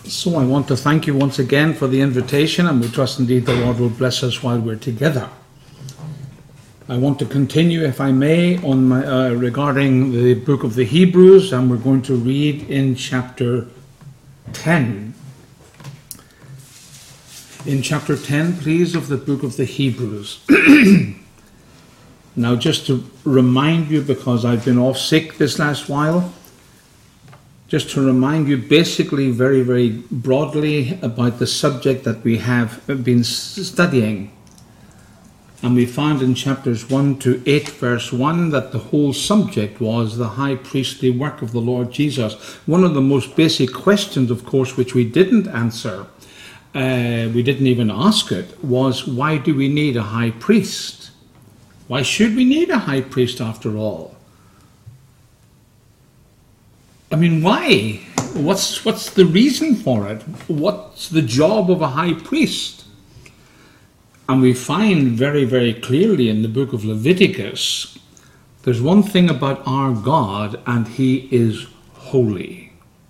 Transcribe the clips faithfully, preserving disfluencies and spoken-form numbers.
So I want to thank you once again for the invitation, and we trust indeed the Lord will bless us while we're together. I want to continue, if I may, on my, uh, regarding the book of the Hebrews, and we're going to read in chapter ten. In chapter ten, please, of the book of the Hebrews. Now, just to remind you, because I've been off sick this last while, just to remind you basically very, very broadly about the subject that we have been studying. And we found in chapters one to eight, verse one, that the whole subject was the high priestly work of the Lord Jesus. One of the most basic questions, of course, which we didn't answer, uh, we didn't even ask it, was why do we need a high priest? Why should we need a high priest after all? I mean, why? What's, what's the reason for it? What's the job of a high priest? And we find very, very clearly in the book of Leviticus, there's one thing about our God, and he is holy.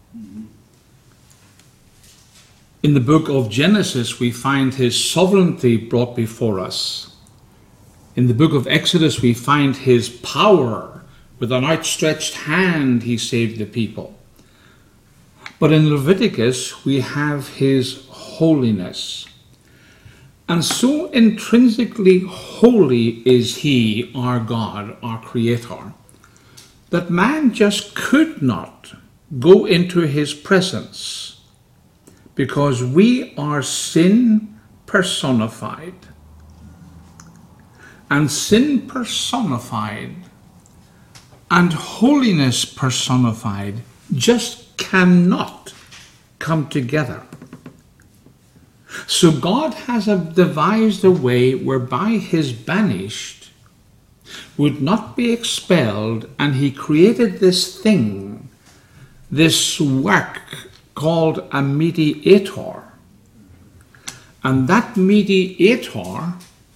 In the book of Genesis, we find his sovereignty brought before us. In the book of Exodus, we find his power. With an outstretched hand, he saved the people. But in Leviticus, we have his holiness. And so intrinsically holy is he, our God, our Creator, that man just could not go into his presence because we are sin personified. And sin personified and holiness personified just cannot come together. So God has devised a way whereby his banished would not be expelled, and he created this thing, this work called a mediator. And that mediator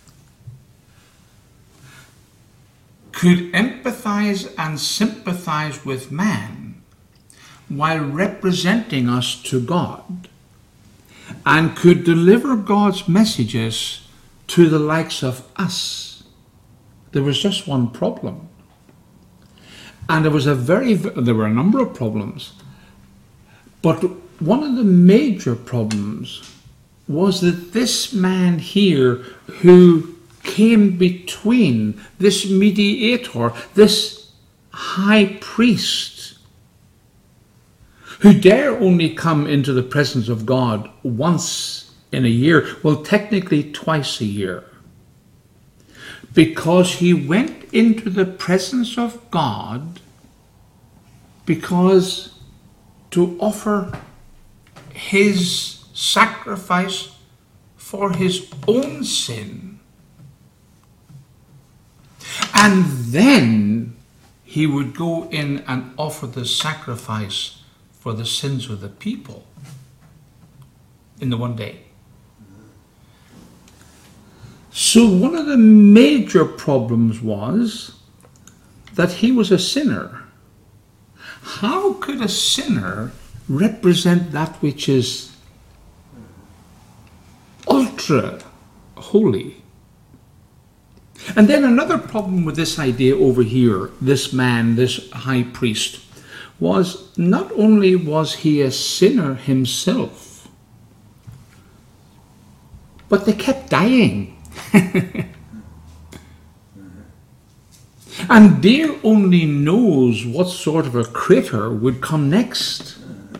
could empathize and sympathize with man while representing us to God, and could deliver God's messages to the likes of us. There was just one problem. And there was a very, there were a number of problems. But one of the major problems was that this man here who came between, this mediator, this high priest, who dare only come into the presence of God once in a year, well, technically twice a year, because he went into the presence of God because to offer his sacrifice for his own sin. And then he would go in and offer the sacrifice for the sins of the people in the one day. So one of the major problems was that he was a sinner. How could a sinner represent that which is ultra holy? And then another problem with this idea over here, this man, this high priest, was not only was he a sinner himself, but they kept dying. And dear only knows what sort of a critter would come next.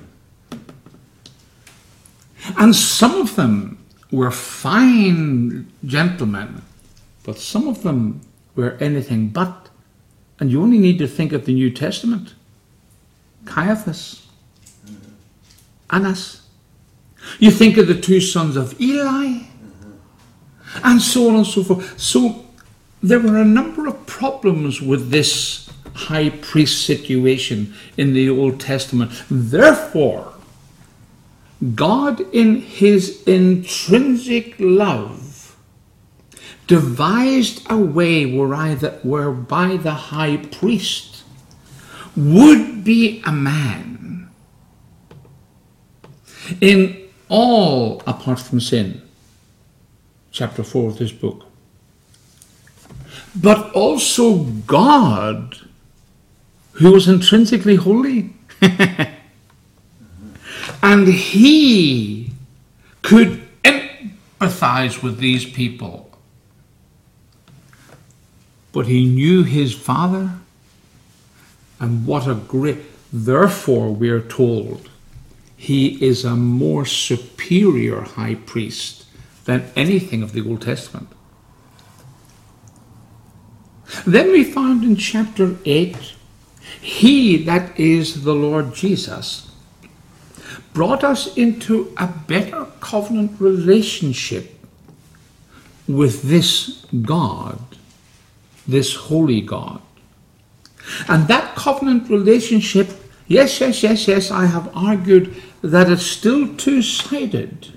And some of them were fine gentlemen, but some of them were anything but. And you only need to think of the New Testament. Caiaphas, Annas. You think of the two sons of Eli, and so on and so forth. So there were a number of problems with this high priest situation in the Old Testament. Therefore, God in his intrinsic love devised a way whereby the high priest would be a man in all apart from sin, chapter four of this book. But also God, who was intrinsically holy. And he could empathize with these people. But he knew his Father, and what a great... Therefore, we are told, he is a more superior high priest than anything of the Old Testament. Then we found in chapter eight, he, that is the Lord Jesus, brought us into a better covenant relationship with this God, this holy God. And that covenant relationship, yes, yes, yes, yes, I have argued that it's still two-sided.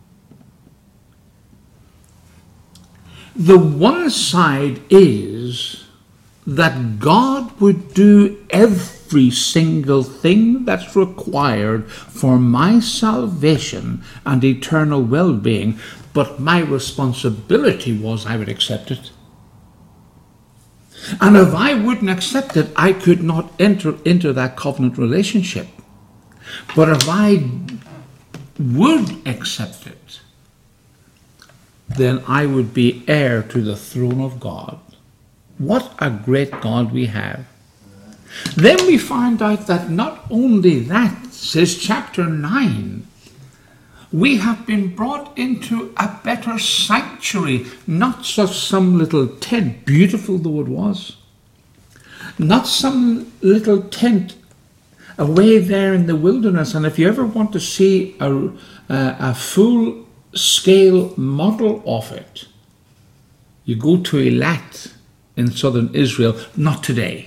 The one side is that God would do every single thing that's required for my salvation and eternal well-being, but my responsibility was I would accept it. And if I wouldn't accept it, I could not enter into that covenant relationship. But if I would accept it, then I would be heir to the throne of God. What a great God we have. Then we find out that not only that, says chapter nine, we have been brought into a better sanctuary, not just some little tent, beautiful though it was, not some little tent away there in the wilderness. And if you ever want to see a, a, a full-scale model of it, you go to Eilat in southern Israel, not today.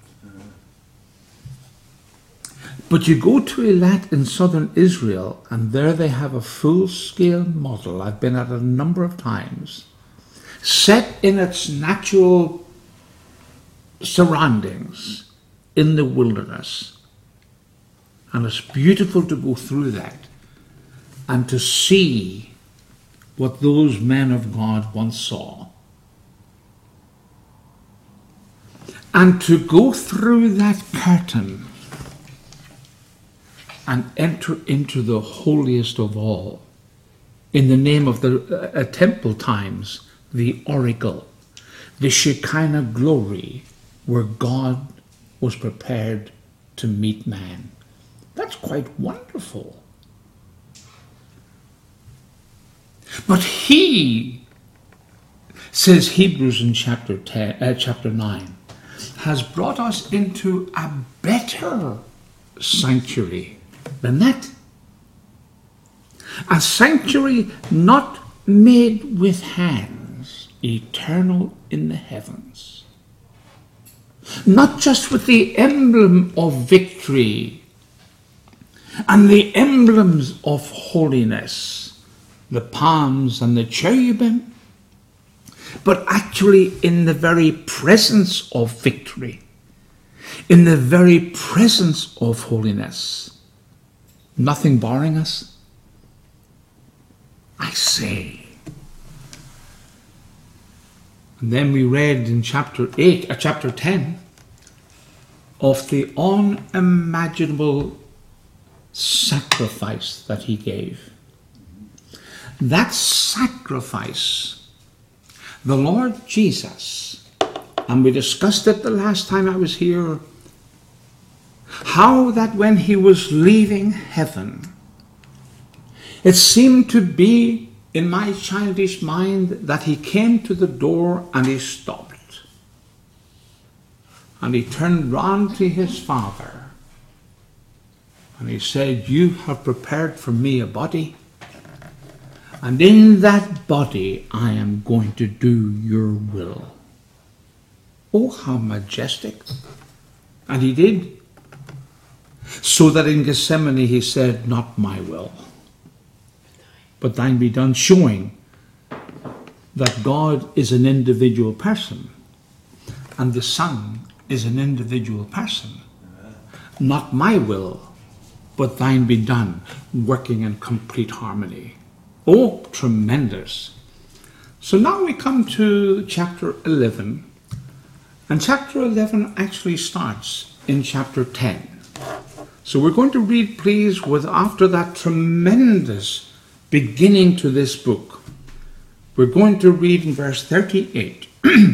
But you go to Eilat in southern Israel, and there they have a full-scale model. I've been at it a number of times, set in its natural surroundings in the wilderness. And it's beautiful to go through that and to see what those men of God once saw. And to go through that curtain and enter into the holiest of all, in the name of the uh, temple times, the oracle, the Shekinah glory, where God was prepared to meet man. That's quite wonderful. But he, says Hebrews in chapter ten, uh, chapter nine, has brought us into a better sanctuary than that. A sanctuary not made with hands, eternal in the heavens. Not just with the emblem of victory and the emblems of holiness, the palms and the cherubim, but actually in the very presence of victory, in the very presence of holiness. Nothing barring us. I say. And then we read in chapter eight, uh, chapter ten, of the unimaginable sacrifice that he gave. That sacrifice, the Lord Jesus, and we discussed it the last time I was here, how that when he was leaving heaven, it seemed to be in my childish mind that he came to the door and he stopped. And he turned round to his Father and he said, "You have prepared for me a body, and in that body I am going to do your will." Oh, how majestic. And he did. So that in Gethsemane he said, "Not my will, but thine be done," showing that God is an individual person and the Son is an individual person. Not my will, but thine be done, working in complete harmony. Oh, tremendous. So now we come to chapter eleven. And chapter eleven actually starts in chapter ten. So we're going to read, please, with after that tremendous beginning to this book. We're going to read in verse thirty-eight.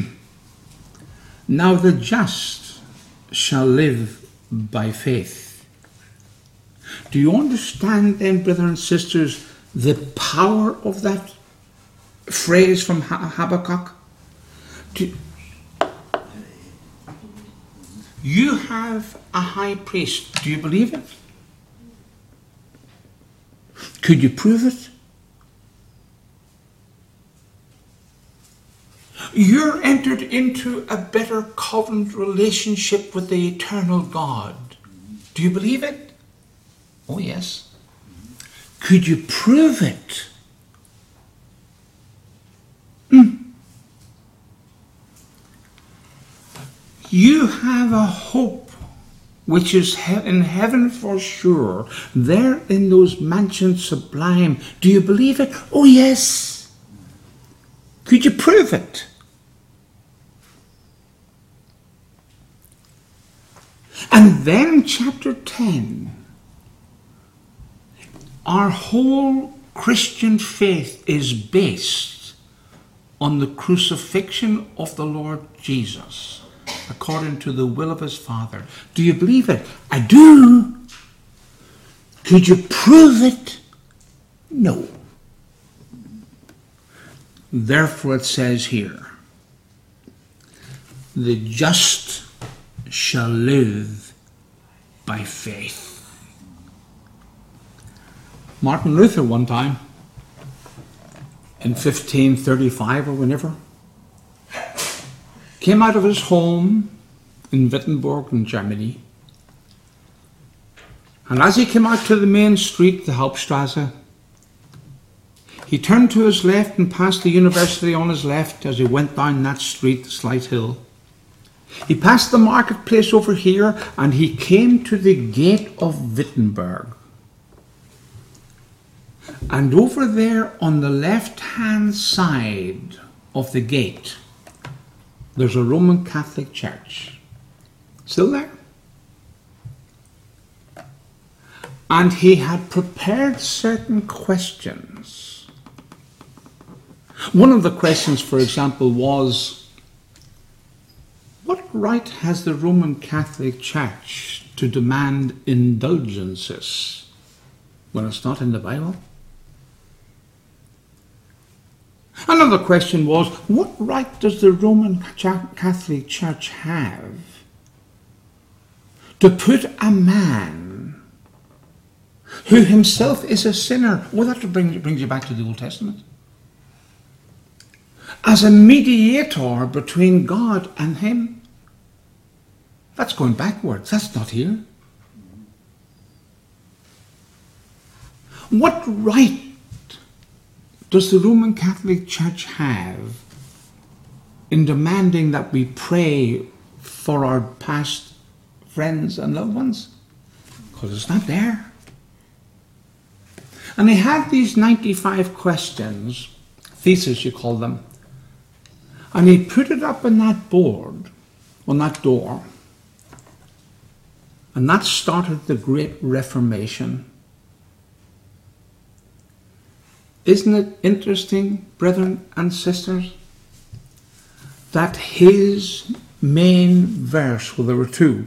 Now the just shall live by faith. Do you understand then, brothers and sisters, the power of that phrase from Habakkuk? Do you have a high priest. Do you believe it? Could you prove it? You're entered into a better covenant relationship with the eternal God. Do you believe it? Oh, yes. Could you prove it? Mm. You have a hope which is in heaven for sure, there in those mansions sublime. Do you believe it? Oh, yes. Could you prove it? And then chapter ten, our whole Christian faith is based on the crucifixion of the Lord Jesus, according to the will of his Father. Do you believe it? I do. Could you prove it? No. Therefore it says here, the just shall live by faith. Martin Luther one time, in fifteen thirty-five or whenever, came out of his home in Wittenberg in Germany, and as he came out to the main street, the Hauptstrasse, he turned to his left and passed the university on his left as he went down that street, the slight hill. He passed the marketplace over here and he came to the gate of Wittenberg. And over there on the left-hand side of the gate, there's a Roman Catholic church. Still there? And he had prepared certain questions. One of the questions, for example, was, what right has the Roman Catholic Church to demand indulgences when it's not in the Bible? Another question was, what right does the Roman Catholic Church have to put a man who himself is a sinner, well, that brings, brings you back to the Old Testament, as a mediator between God and him? That's going backwards. That's not here. What right does the Roman Catholic Church have in demanding that we pray for our past friends and loved ones? Because it's not there. And they had these ninety-five questions, thesis you call them, and he put it up on that board, on that door. And that started the Great Reformation. Isn't it interesting, brethren and sisters, that his main verse, well, there were two.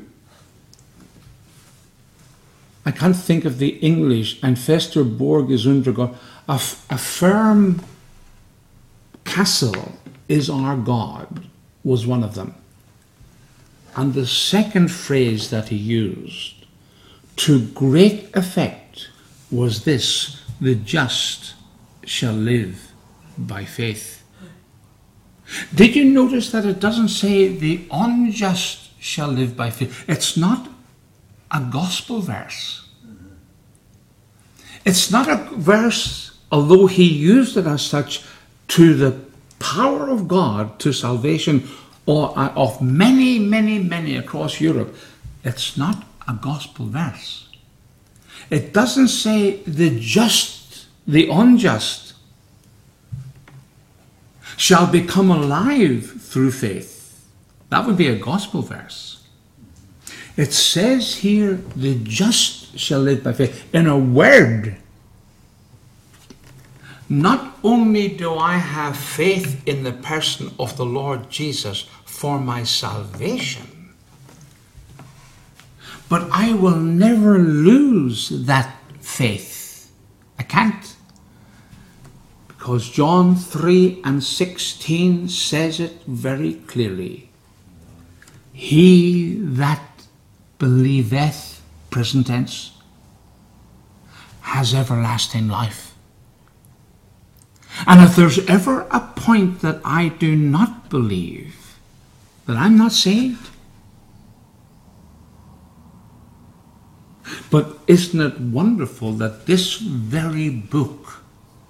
I can't think of the English, ein fester Burg ist unser Gott, a, a firm castle is our God, was one of them. And the second phrase that he used, to great effect, was this, the just shall live by faith. Did you notice that it doesn't say the unjust shall live by faith? It's not a gospel verse. It's not a verse, although he used it as such, to the power of God to salvation or of many, many, many across Europe. It's not a gospel verse. It doesn't say the just, the unjust shall become alive through faith. That would be a gospel verse. It says here, the just shall live by faith. In a word, not only do I have faith in the person of the Lord Jesus for my salvation, but I will never lose that faith. I can't. Because John three and sixteen says it very clearly. He that believeth, present tense, has everlasting life. And if there's ever a point that I do not believe, that I'm not saved, but isn't it wonderful that this very book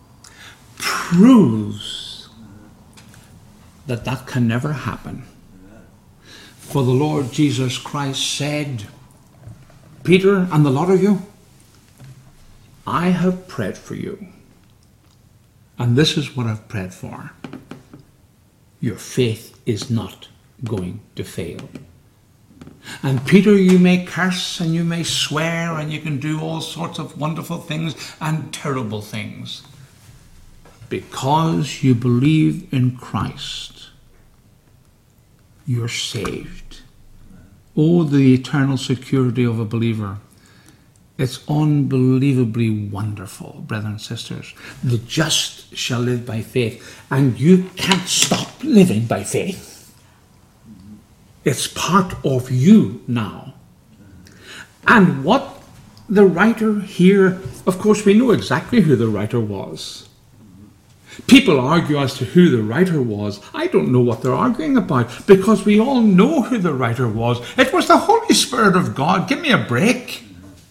proves that that can never happen? For the Lord Jesus Christ said, Peter and the lot of you, I have prayed for you. And this is what I've prayed for. Your faith is not going to fail. And Peter, you may curse and you may swear and you can do all sorts of wonderful things and terrible things. Because you believe in Christ, you're saved. Oh, the eternal security of a believer. It's unbelievably wonderful, brothers and sisters. The just shall live by faith. And you can't stop living by faith. It's part of you now. And what the writer here, of course we know exactly who the writer was. People argue as to who the writer was. I don't know what they're arguing about, because we all know who the writer was. It was the Holy Spirit of God. Give me a break.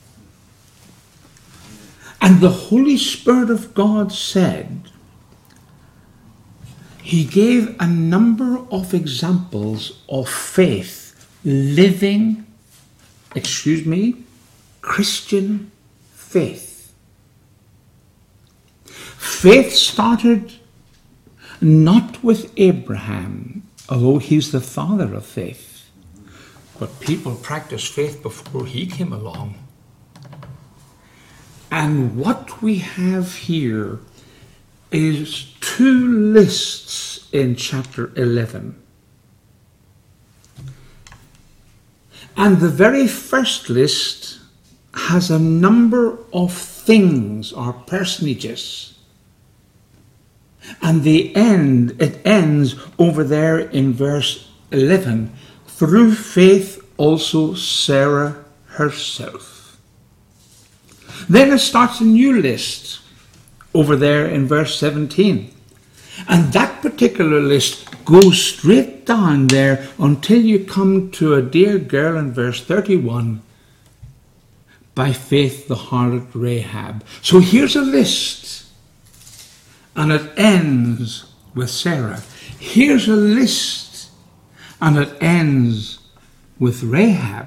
And the Holy Spirit of God said, he gave a number of examples of faith, living, excuse me, Christian faith. Faith started not with Abraham, although he's the father of faith, but people practiced faith before he came along. And what we have here is two lists in chapter eleven. And the very first list has a number of things or personages. And the end, it ends over there in verse eleven. Through faith also Sarah herself. Then it starts a new list over there in verse seventeen. And that particular list goes straight down there until you come to a dear girl in verse thirty-one. By faith the harlot Rahab. So here's a list. And it ends with Sarah. Here's a list. And it ends with Rahab.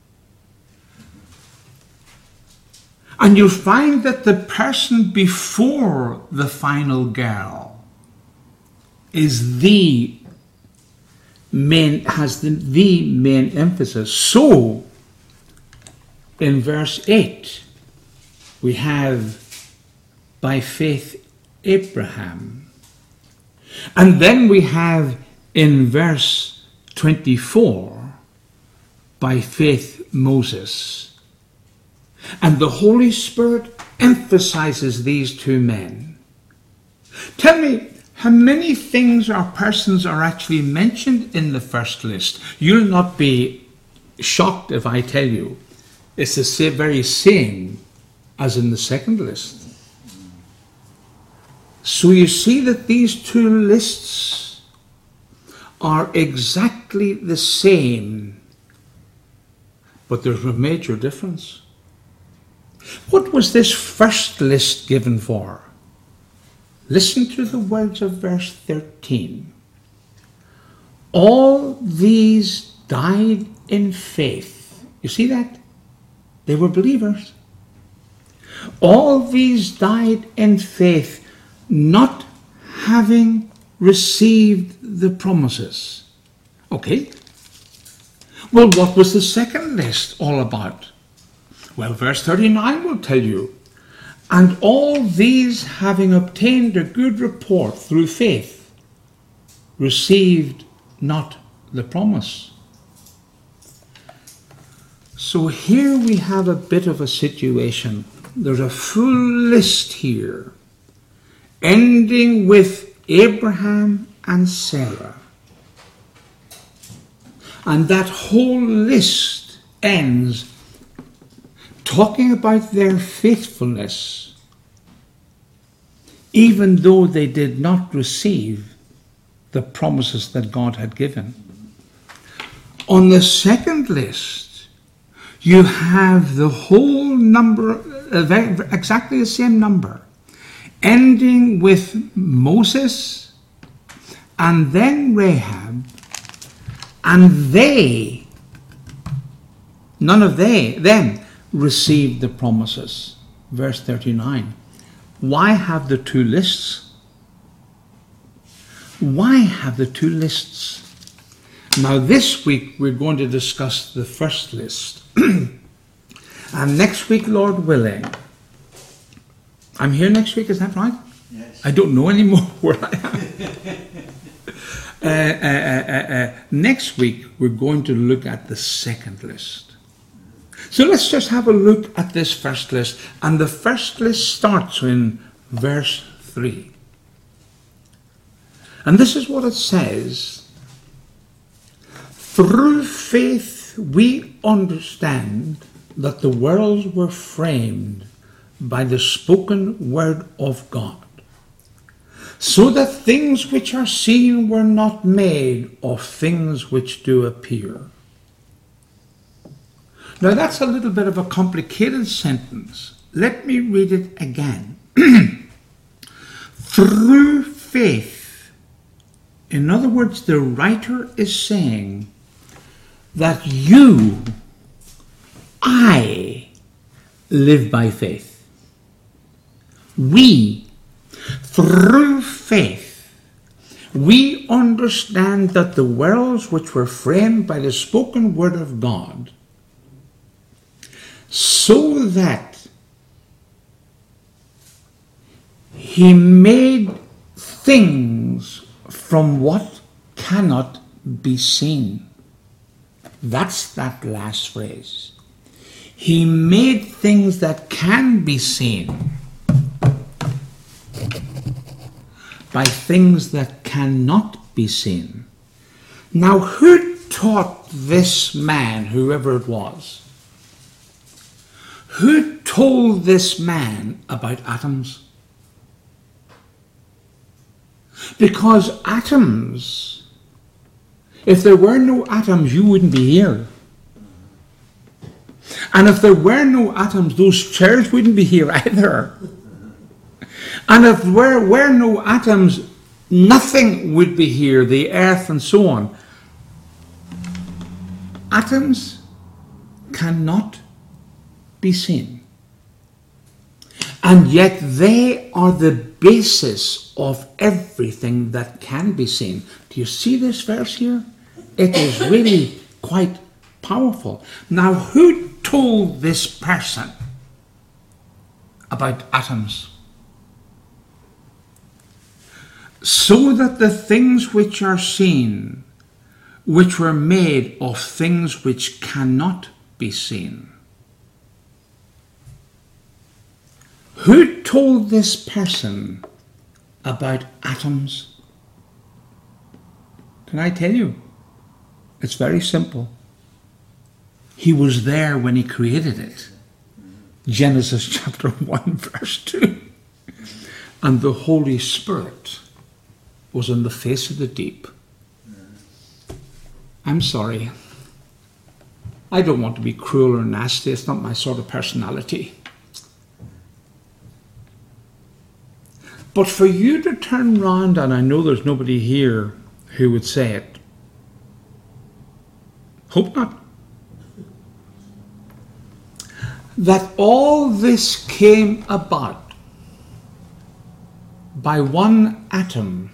And you'll find that the person before the final girl is the main, has the, the main emphasis. So, in verse eight, we have by faith Abraham. And then we have in verse twenty-four, by faith Moses. And the Holy Spirit emphasizes these two men. Tell me, how many things or persons are actually mentioned in the first list? You'll not be shocked if I tell you it's the very same as in the second list. So you see that these two lists are exactly the same, but there's a major difference. What was this first list given for? Listen to the words of verse thirteen. All these died in faith. You see that? They were believers. All these died in faith, not having received the promises. Okay. Well, what was the second list all about? Well, verse thirty-nine will tell you. And all these, having obtained a good report through faith, received not the promise. So here we have a bit of a situation. There's a full list here, ending with Abraham and Sarah. And that whole list ends talking about their faithfulness, even though they did not receive the promises that God had given. On the second list, you have the whole number, uh, exactly the same number, ending with Moses and then Rahab, and they, none of they, them, received the promises. Verse thirty-nine. Why have the two lists? Why have the two lists? Now this week we're going to discuss the first list. And next week, Lord willing, I'm here next week, is that right? Yes. I don't know anymore where I am. uh, uh, uh, uh, next week we're going to look at the second list. So let's just have a look at this first list. And the first list starts in verse three. And this is what it says. Through faith we understand that the worlds were framed by the spoken word of God, so that things which are seen were not made of things which do appear. Now that's a little bit of a complicated sentence. Let me read it again. Through faith. In other words, the writer is saying that you, I, live by faith. We, through faith, we understand that the worlds which were framed by the spoken word of God, so that he made things from what cannot be seen. That's that last phrase. He made things that can be seen by things that cannot be seen. Now, who taught this man, whoever it was? Who told this man about atoms? Because atoms, if there were no atoms, you wouldn't be here. And if there were no atoms, those chairs wouldn't be here either. And if there were, were no atoms, nothing would be here, the earth and so on. Atoms cannot be seen. And yet they are the basis of everything that can be seen. Do you see this verse here? It is really quite powerful. Now, who told this person about atoms? So that the things which are seen, which were made of things which cannot be seen. Who told this person about atoms? Can I tell you? It's very simple. He was there when he created it. Genesis chapter one, verse two. And the Holy Spirit was on the face of the deep. I'm sorry. I don't want to be cruel or nasty. It's not my sort of personality. But for you to turn round, and I know there's nobody here who would say it. Hope not. that all this came about by one atom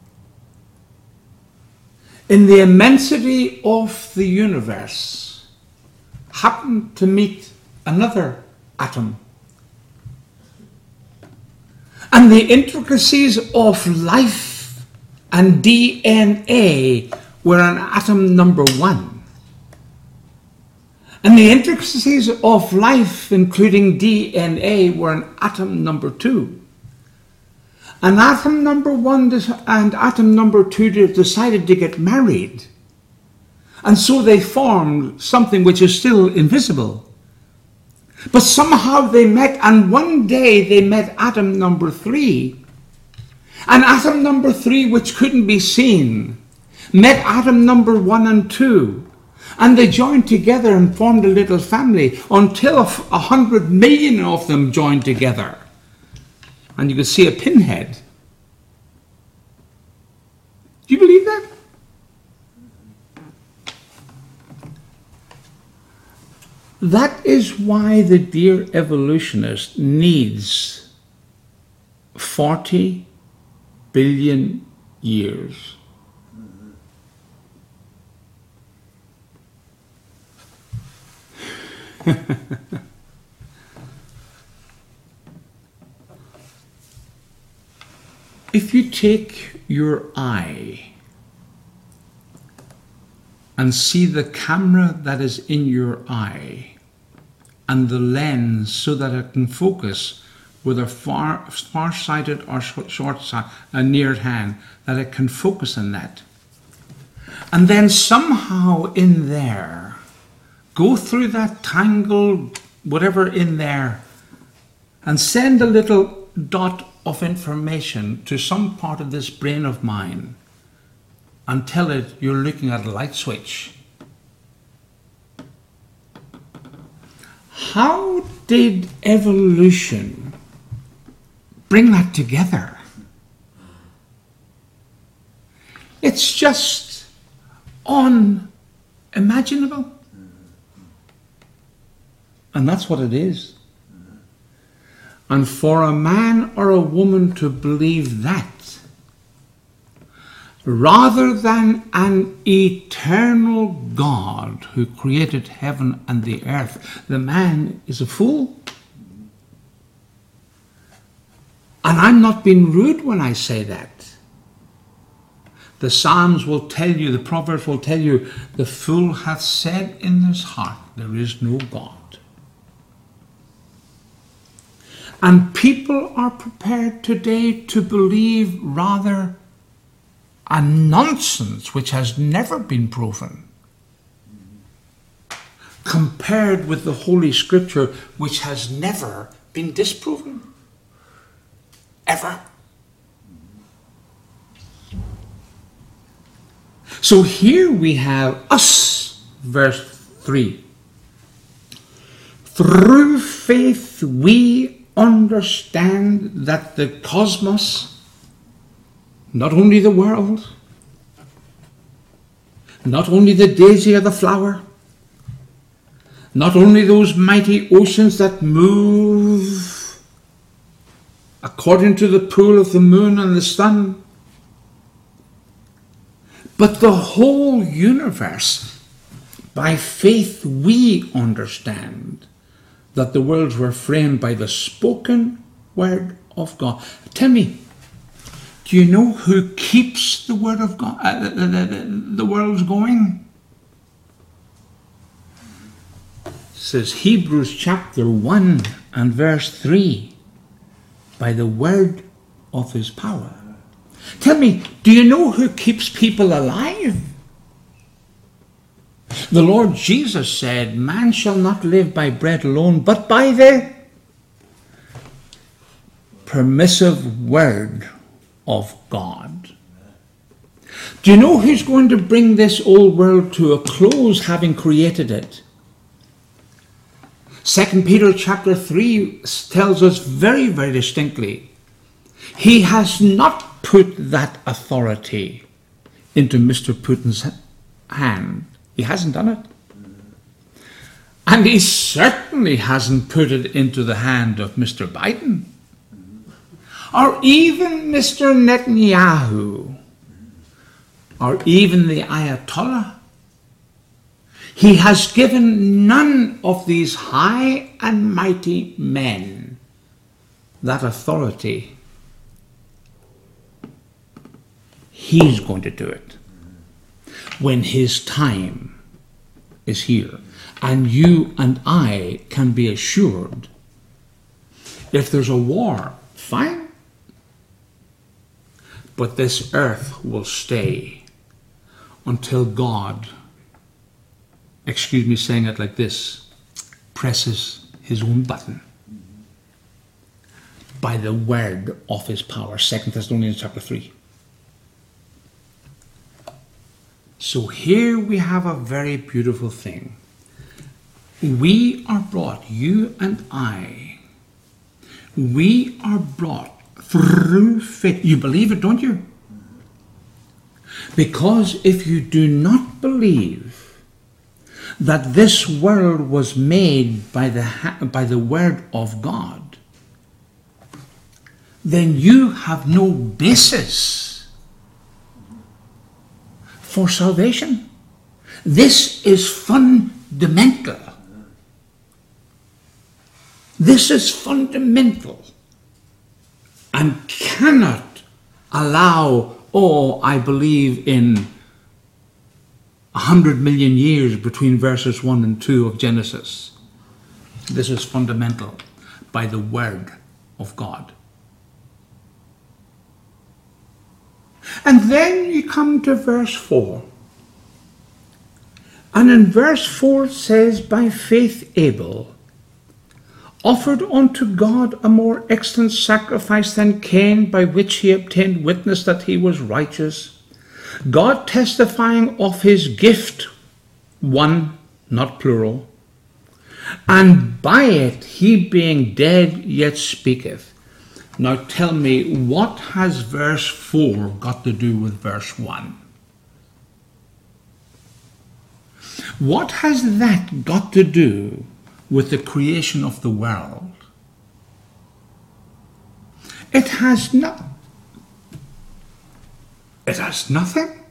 in the immensity of the universe happened to meet another atom. And the intricacies of life and D N A were an atom number one. And the intricacies of life, including D N A, were an atom number two. And atom number one and atom number two decided to get married. And so they formed something which is still invisible. But somehow they met, and one day they met atom number three. And atom number three, which couldn't be seen, met atom number one and two. And they joined together and formed a little family until a hundred million of them joined together. And you could see a pinhead. Do you believe that? That is why the dear evolutionist needs forty billion years. If you take your eye and see the camera that is in your eye and the lens so that it can focus with a far, far-sighted or short-sighted, a near hand, that it can focus on that. And then somehow in there, go through that tangle, whatever in there, and send a little dot of information to some part of this brain of mine and tell it you're looking at a light switch. How did evolution bring that together? It's just unimaginable. And that's what it is. And for a man or a woman to believe that, rather than an eternal God who created heaven and the earth, the man is a fool. And I'm not being rude when I say that. The Psalms will tell you, the Proverbs will tell you, the fool hath said in his heart, there is no God. And people are prepared today to believe rather a nonsense which has never been proven, compared with the Holy Scripture which has never been disproven. Ever. So here we have us, verse three. Through faith we understand that the cosmos, not only the world, not only the daisy or the flower, not only those mighty oceans that move according to the pull of the moon and the sun, but the whole universe, by faith we understand that the worlds were framed by the spoken word of God. Tell me, do you know who keeps the word of God, uh, the, the, the, the worlds going? It says Hebrews chapter one and verse three, by the word of his power. Tell me, do you know who keeps people alive? The Lord Jesus said, man shall not live by bread alone, but by the permissive word of God. Do you know who's going to bring this old world to a close, having created it? Second Peter chapter three tells us very, very distinctly, he has not put that authority into Mister Putin's hand. He hasn't done it. And he certainly hasn't put it into the hand of Mister Biden. Or even Mister Netanyahu. Or even the Ayatollah. He has given none of these high and mighty men that authority. He's going to do it when his time is here. And you and I can be assured, if there's a war, fine. But this earth will stay until God, excuse me saying it like this, presses his own button by the word of his power. Second Thessalonians chapter three. So here we have a very beautiful thing. We are brought, you and I, we are brought through faith. You believe it, don't you? Because if you do not believe that this world was made by the, by the word of God, then you have no basis for salvation. This is fundamental. This is fundamental and cannot allow, oh, I believe in a hundred million years between verses one and two of Genesis. This is fundamental by the word of God. And then you come to verse four. And in verse four it says, by faith Abel offered unto God a more excellent sacrifice than Cain, by which he obtained witness that he was righteous, God testifying of his gift, one, not plural, and by it he being dead yet speaketh. Now tell me, what has verse four got to do with verse one? What has that got to do with the creation of the world? It has not. It has nothing.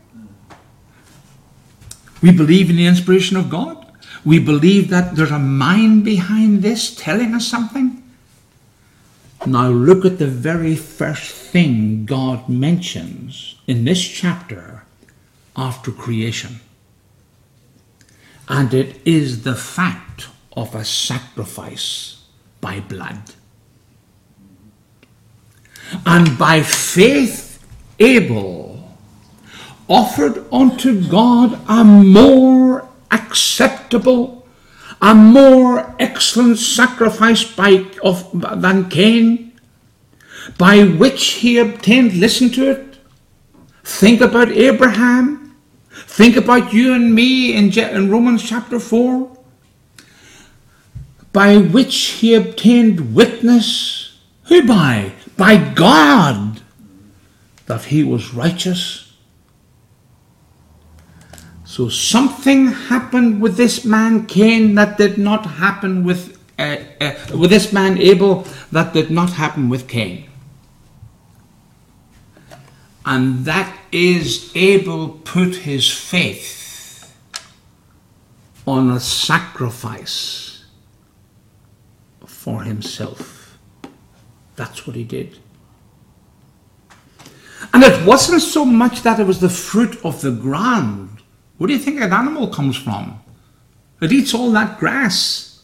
We believe in the inspiration of God. We believe that there's a mind behind this telling us something. Now look at the very first thing God mentions in this chapter after creation. And it is the fact of a sacrifice by blood. And by faith Abel offered unto God a more acceptable, a more excellent sacrifice by, of, than Cain, by which he obtained, listen to it, think about Abraham, think about you and me in, in Romans chapter four, by which he obtained witness, who by? By God, that he was righteous. So something happened with this man Cain that did not happen with, uh, uh, with this man Abel that did not happen with Cain. And that is, Abel put his faith on a sacrifice for himself. That's what he did. And it wasn't so much that it was the fruit of the ground. Where do you think an animal comes from? It eats all that grass.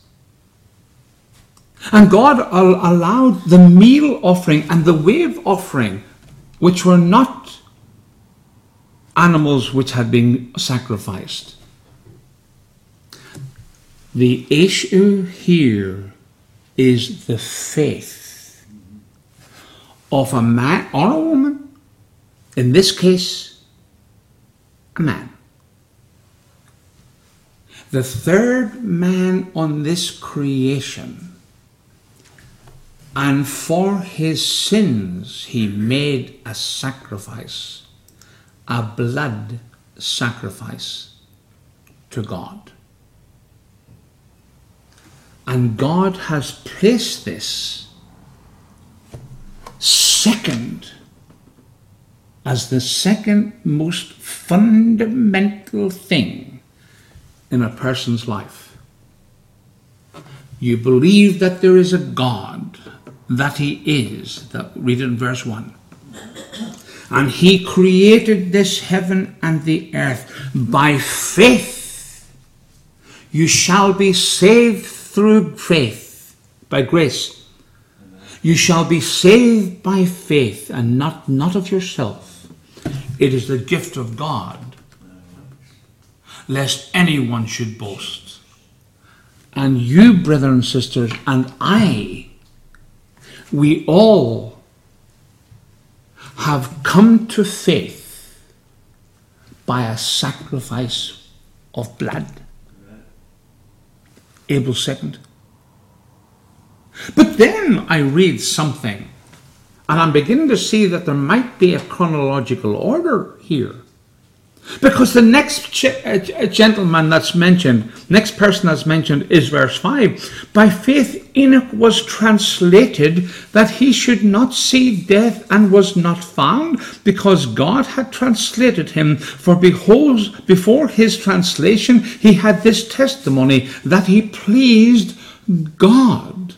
And God allowed the meal offering and the wave offering, which were not animals which had been sacrificed. The issue here is the faith of a man or a woman, in this case, a man. The third man on this creation, and for his sins he made a sacrifice, a blood sacrifice to God. And God has placed this second, as the second most fundamental thing in a person's life. You believe that there is a God, that he is. That, read it in verse one. And he created this heaven and the earth. By faith you shall be saved through faith, by grace. You shall be saved by faith, and not, not of yourself. It is the gift of God, lest anyone should boast. And you, brethren and sisters, and I, we all have come to faith by a sacrifice of blood. Abel's second. But then I read something, and I'm beginning to see that there might be a chronological order here. Because the next gentleman that's mentioned, next person that's mentioned is verse five. By faith Enoch was translated that he should not see death, and was not found, because God had translated him. For behold, before his translation he had this testimony, that he pleased God.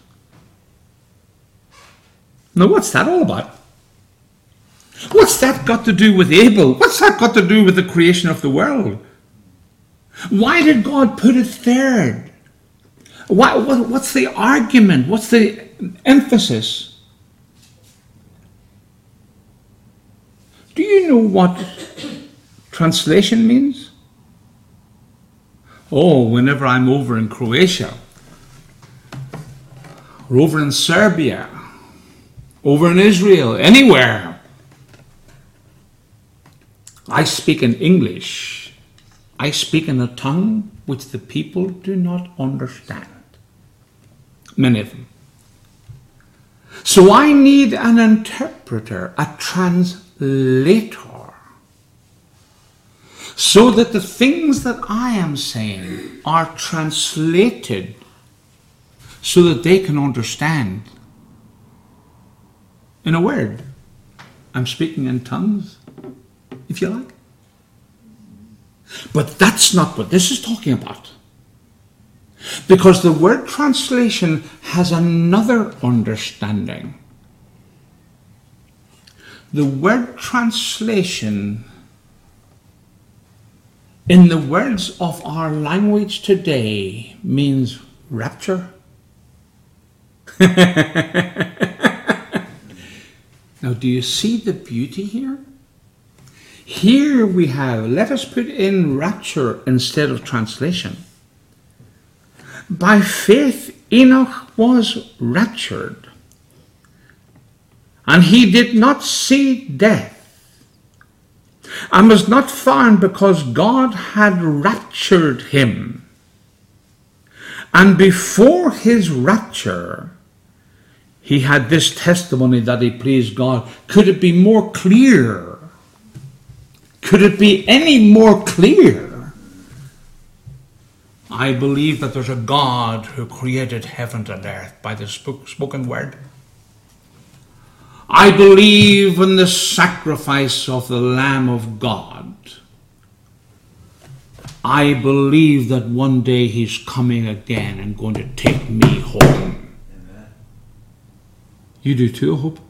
Now what's that all about? What's that got to do with Abel? What's that got to do with the creation of the world? Why did God put it third? Why, what, what's the argument? What's the emphasis? Do you know what translation means? Oh, whenever I'm over in Croatia, or over in Serbia, over in Israel, anywhere, I speak in English. I speak in a tongue which the people do not understand. Many of them. So I need an interpreter, a translator, so that the things that I am saying are translated so that they can understand. In a word, I'm speaking in tongues, if you like. But that's not what this is talking about. Because the word translation has another understanding. The word translation, in the words of our language today, means rapture. Now, do you see the beauty here? Here we have, let us put in rapture instead of translation. By faith Enoch was raptured, and he did not see death, and was not found, because God had raptured him. And before his rapture, he had this testimony that he pleased God. Could it be more clear? Could it be any more clear? I believe that there's a God who created heaven and earth by the spoken word. I believe in the sacrifice of the Lamb of God. I believe that one day he's coming again and going to take me home. Amen. You do too, I hope.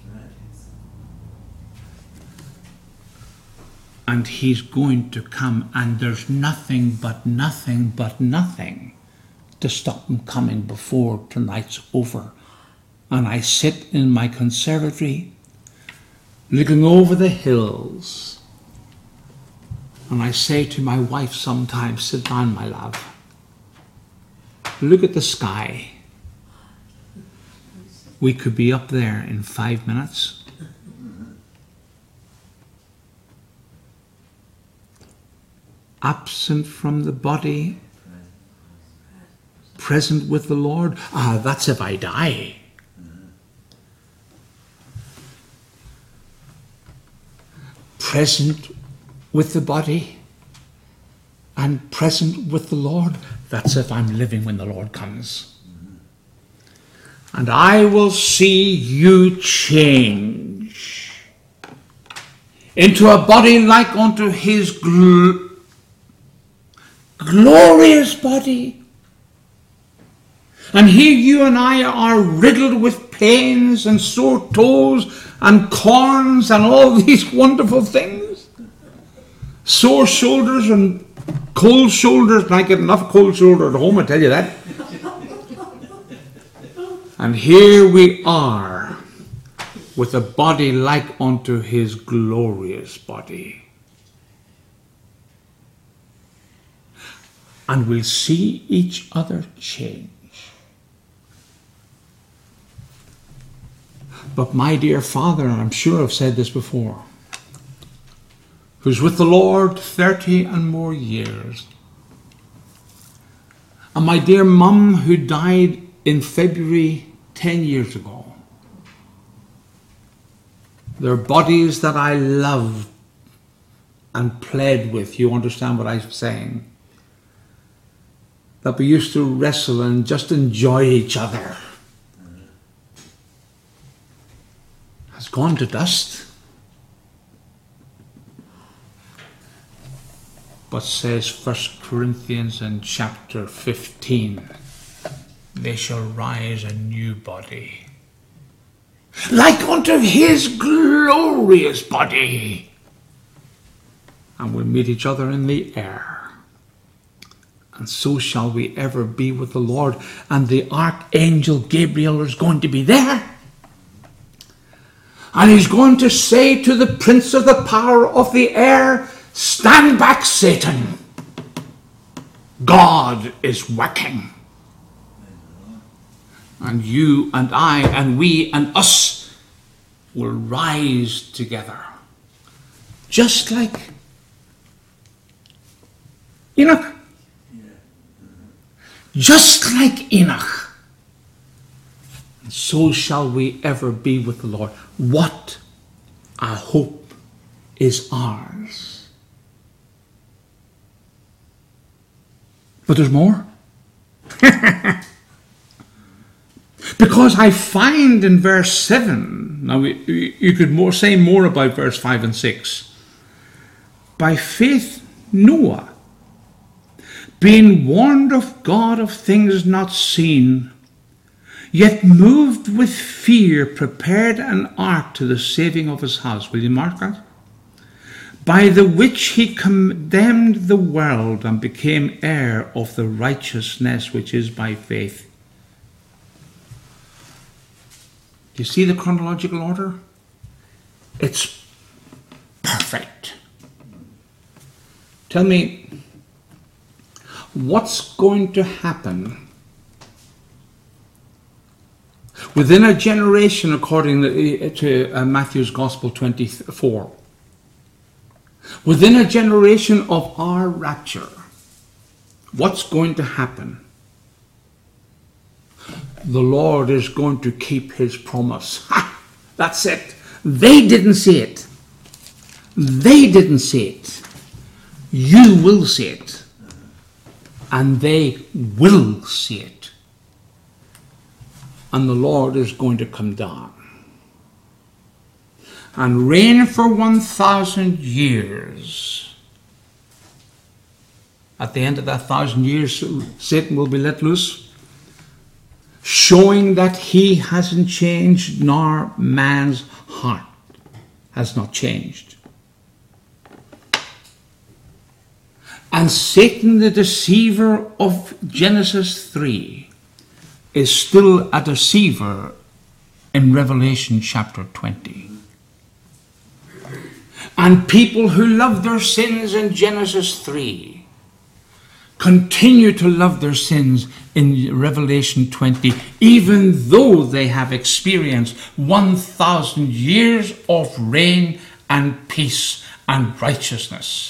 And he's going to come, and there's nothing but nothing but nothing to stop him coming before tonight's over. And I sit in my conservatory looking over the hills, and I say to my wife sometimes, sit down, my love, look at the sky. We could be up there in five minutes. Absent from the body, present with the Lord. Ah, that's if I die. Present with the body and present with the Lord. That's if I'm living when the Lord comes. And I will see you change into a body like unto his gl- glorious body. And here you and I are riddled with pains and sore toes and corns and all these wonderful things. Sore shoulders and cold shoulders. And I get enough cold shoulder at home, I tell you that. And here we are with a body like unto his glorious body. And we'll see each other change. But my dear father, and I'm sure I've said this before, who's with the Lord thirty and more years, and my dear mum who died in February ten years ago, their bodies that I loved and played with, you understand what I'm saying, that we used to wrestle and just enjoy each other, has gone to dust. But says First Corinthians in chapter fifteen, they shall rise a new body, like unto his glorious body. And we'll meet each other in the air. And so shall we ever be with the Lord. And the Archangel Gabriel is going to be there. And he's going to say to the prince of the power of the air, stand back, Satan. God is working. And you and I and we and us will rise together. Just like Enoch. Just like Enoch. And so shall we ever be with the Lord. What a hope is ours. But there's more. Because I find in verse seven, now you could more say more about verse five and six. By faith Noah, being warned of God of things not seen, yet moved with fear, prepared an ark to the saving of his house. Will you mark that? By the which he condemned the world and became heir of the righteousness which is by faith. Do you see the chronological order? It's perfect. Tell me, what's going to happen within a generation, according to Matthew's Gospel twenty-four? Within a generation of our rapture, what's going to happen? The Lord is going to keep his promise. Ha! That's it. They didn't see it. They didn't see it. You will see it. And they will see it. And the Lord is going to come down and reign for one thousand years. At the end of that thousand years, Satan will be let loose, showing that he hasn't changed, nor man's heart has not changed. And Satan, the deceiver of Genesis three, is still a deceiver in Revelation chapter twenty. And people who love their sins in Genesis three continue to love their sins in Revelation twenty, even though they have experienced one thousand years of reign and peace and righteousness.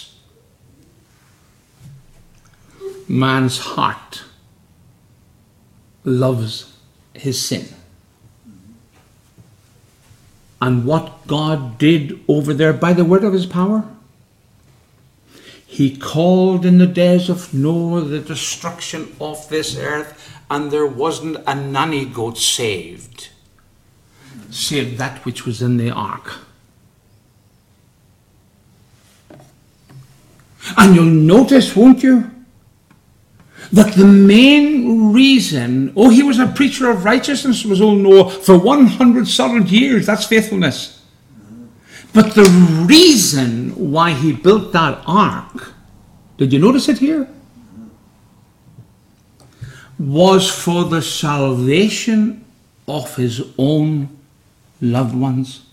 Man's heart loves his sin. And what God did over there by the word of his power, He called in the days of Noah the destruction of this earth, and there wasn't a nanny goat saved, save that which was in the ark. And you'll notice, won't you, that the main reason, oh, he was a preacher of righteousness, was old Noah, for one hundred solid years. That's faithfulness. But the reason why he built that ark, did you notice it here? Was for the salvation of his own loved ones.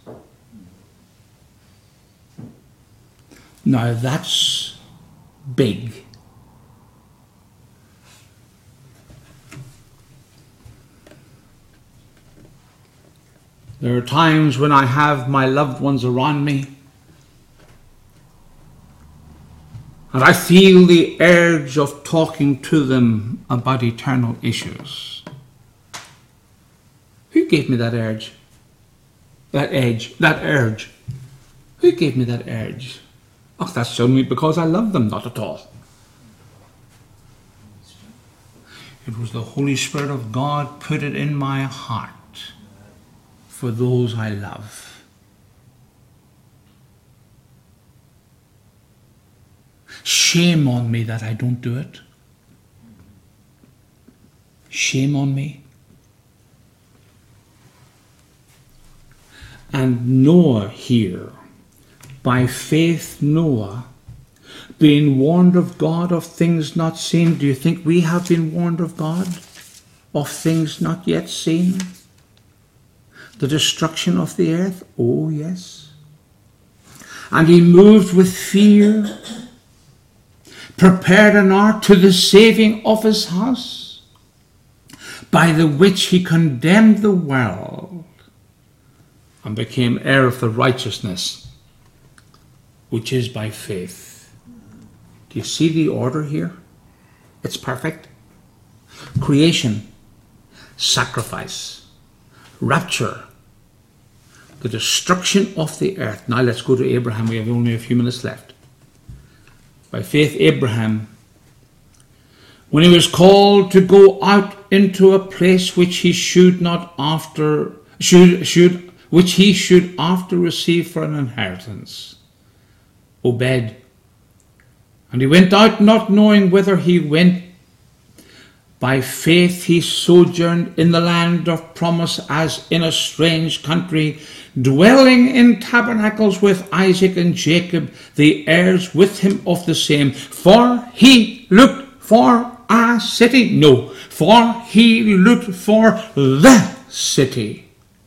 Now that's big. There are times when I have my loved ones around me and I feel the urge of talking to them about eternal issues. Who gave me that urge? That edge, that urge. Who gave me that urge? Oh, that's only because I love them, not at all. It was the Holy Spirit of God put it in my heart for those I love. Shame on me that I don't do it. Shame on me. And Noah here, by faith Noah, being warned of God of things not seen. Do you think we have been warned of God of things not yet seen? The destruction of the earth? Oh, yes. And he moved with fear, prepared an ark to the saving of his house, by the which he condemned the world and became heir of the righteousness which is by faith. Do you see the order here? It's perfect. Creation, sacrifice, rapture, the destruction of the earth. Now let's go to Abraham. We have only a few minutes left. By faith, Abraham, when he was called to go out into a place which he should not after should should which he should after receive for an inheritance, obeyed. And he went out not knowing whither he went. By faith he sojourned in the land of promise as in a strange country, dwelling in tabernacles with Isaac and Jacob, the heirs with him of the same. For he looked for a city. No, for he looked for the city,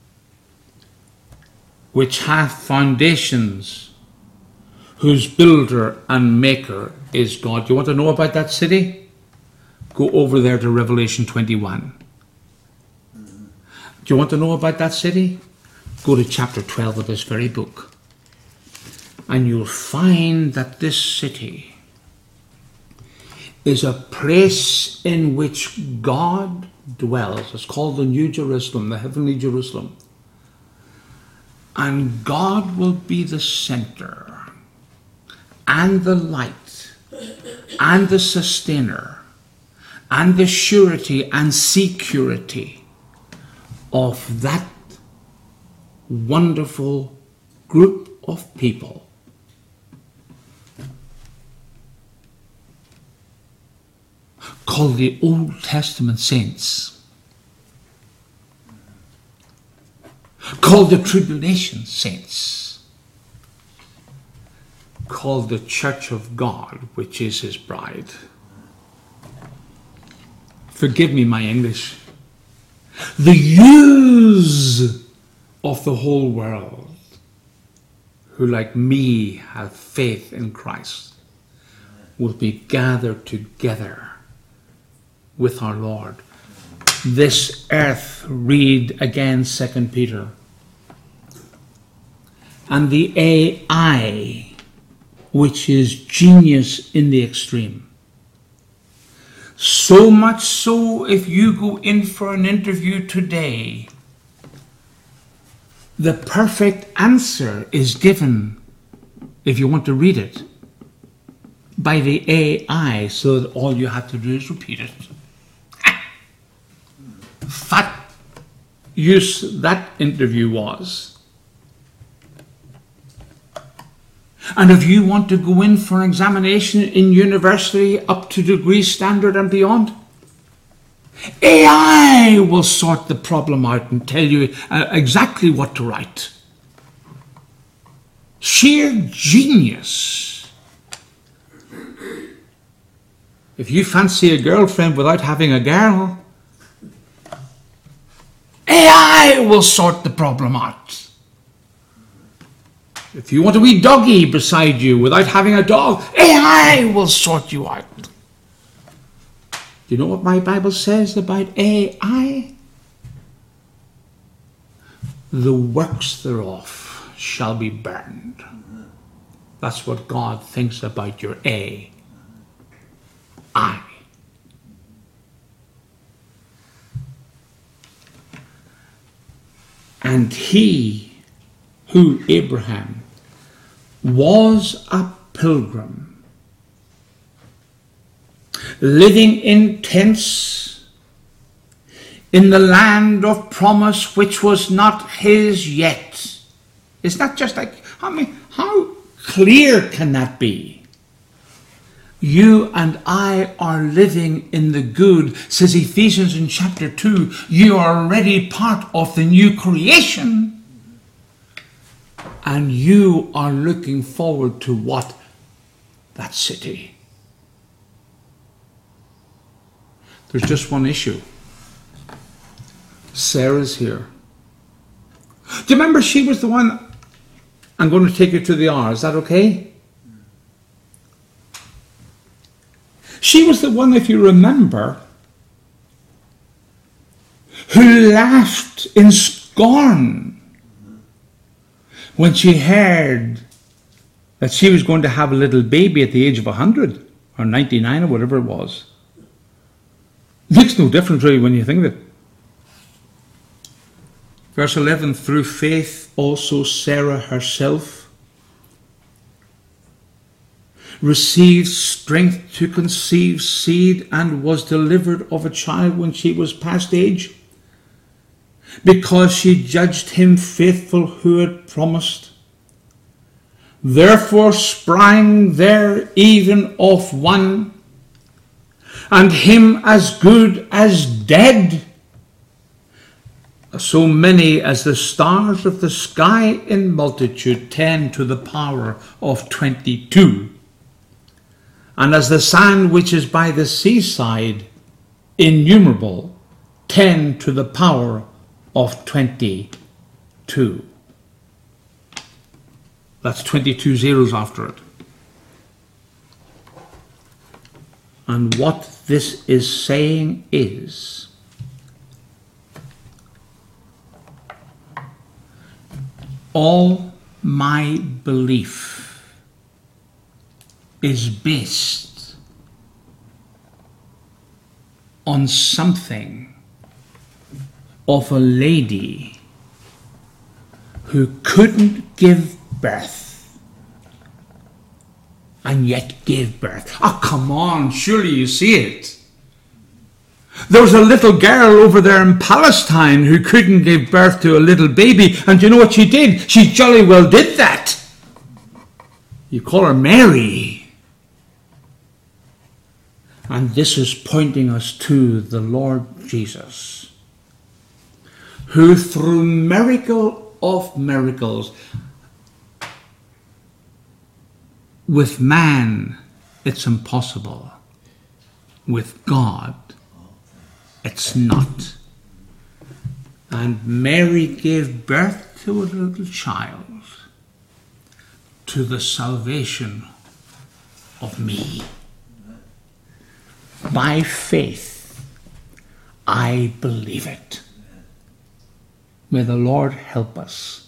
which hath foundations, whose builder and maker is God. You want to know about that city? Go over there to Revelation twenty-one. Do you want to know about that city? Go to chapter twelve of this very book. And you'll find that this city is a place in which God dwells. It's called the New Jerusalem, the heavenly Jerusalem. And God will be the center and the light and the sustainer and the surety and security of that wonderful group of people. Called the Old Testament saints. Called the tribulation saints. Called the church of God, which is his bride. Forgive me my English. The yous of the whole world who, like me, have faith in Christ will be gathered together with our Lord. This earth, read again Second Peter. And the A I, which is genius in the extreme. So much so, if you go in for an interview today, the perfect answer is given if you want to read it. by the A I so that all you have to do is repeat it. Fat use that interview was. And if you want to go in for an examination in university up to degree standard and beyond, A I will sort the problem out and tell you uh, exactly what to write. Sheer genius. If you fancy a girlfriend without having a girl, A I will sort the problem out. If you want a wee doggy beside you without having a dog, A I will sort you out. Do you know what my Bible says about A I? The works thereof shall be burned. That's what God thinks about your A I. And he, who Abraham, was a pilgrim, living in tents in the land of promise, which was not his yet. It's not just like, I mean, how clear can that be? You and I are living in the good, says Ephesians in chapter two. You are already part of the new creation. And you are looking forward to what? That city. There's just one issue. Sarah's here. Do you remember she was the one? I'm going to take you to the R. Is that okay? She was the one, if you remember, who laughed in scorn when she heard that she was going to have a little baby at the age of one hundred or ninety-nine or whatever it was. Makes no difference really when you think of it. Verse eleven, through faith also Sarah herself received strength to conceive seed and was delivered of a child when she was past age, because she judged him faithful who had promised. Therefore sprang there even of one, and him as good as dead, so many as the stars of the sky in multitude, ten to the power of twenty-two. And as the sand which is by the seaside, innumerable, ten to the power of twenty-two. That's twenty-two zeros after it. And what this is saying is, all my belief is based on something of a lady who couldn't give birth and yet gave birth. Oh, come on, surely you see it. There was a little girl over there in Palestine who couldn't give birth to a little baby, and you know what she did? She jolly well did that. You call her Mary. And this is pointing us to the Lord Jesus, who through miracle of miracles, with man it's impossible, with God it's not. And Mary gave birth to a little child to the salvation of me. By faith, I believe it. May the Lord help us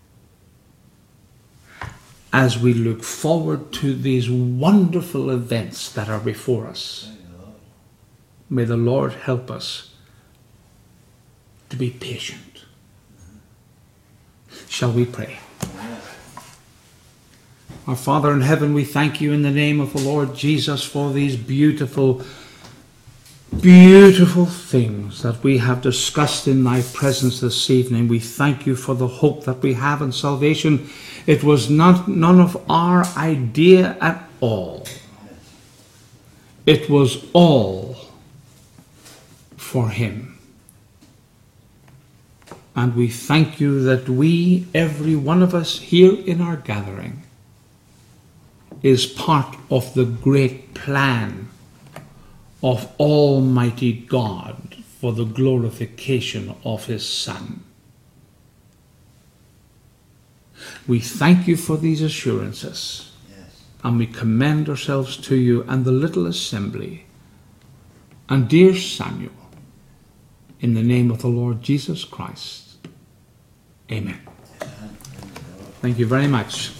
as we look forward to these wonderful events that are before us. May the Lord help us to be patient. Shall we pray? Our Father in heaven, we thank you in the name of the Lord Jesus for these beautiful, beautiful things that we have discussed in thy presence this evening. We thank you for the hope that we have in salvation. It was not none of our idea at all. It was all for him. And we thank you that we, every one of us here in our gathering, is part of the great plan of Almighty God for the glorification of his Son. We thank you for these assurances, yes. And we commend ourselves to you and the little assembly and dear Samuel, in the name of the Lord Jesus Christ. Amen. Thank you very much.